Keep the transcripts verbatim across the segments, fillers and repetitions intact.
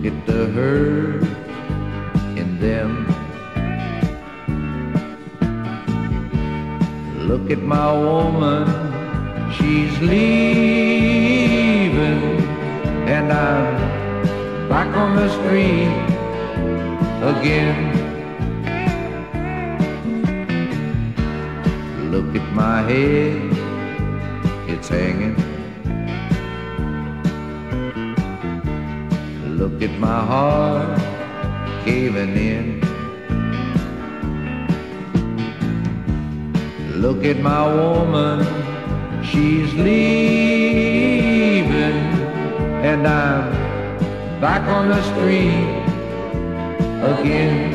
Look at the hurt in them. Look at my woman, she's leaving, and I'm back on the street again. Look at my head, it's hanging. Look at my heart caving in. Look at my woman, she's leaving, and I'm back on the street again.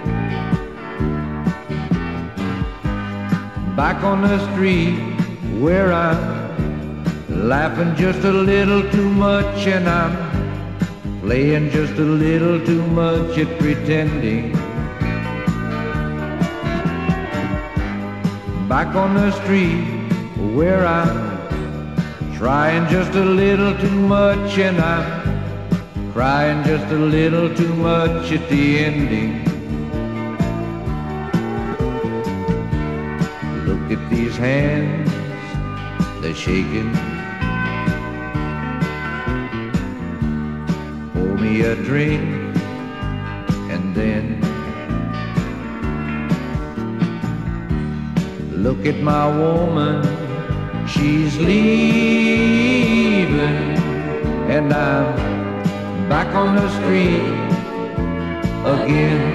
Back on the street where I'm laughing just a little too much, and I'm playing just a little too much at pretending. Back on the street where I'm trying just a little too much, and I'm crying just a little too much at the ending. Look at these hands, they're shaking. Pour me a drink and then look at my woman, she's leaving, and I'm back on the street again.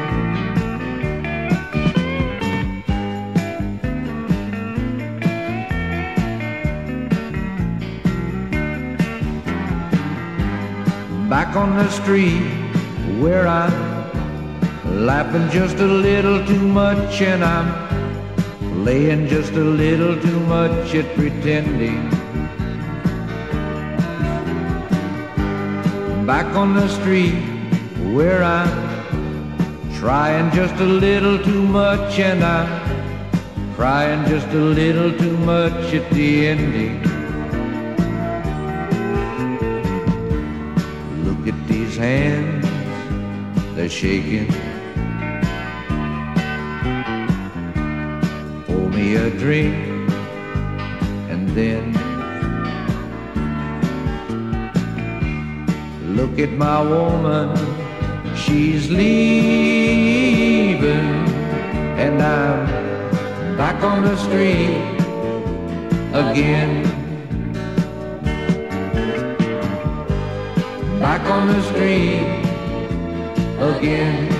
Back on the street where I'm laughing just a little too much, and I'm playing just a little too much at pretending. Back on the street where I'm trying just a little too much, and I'm crying just a little too much at the ending. Look at these hands, they're shaking. Pour me a drink and then look at my woman, she's leaving, and I'm back on the street again. Back on the street again.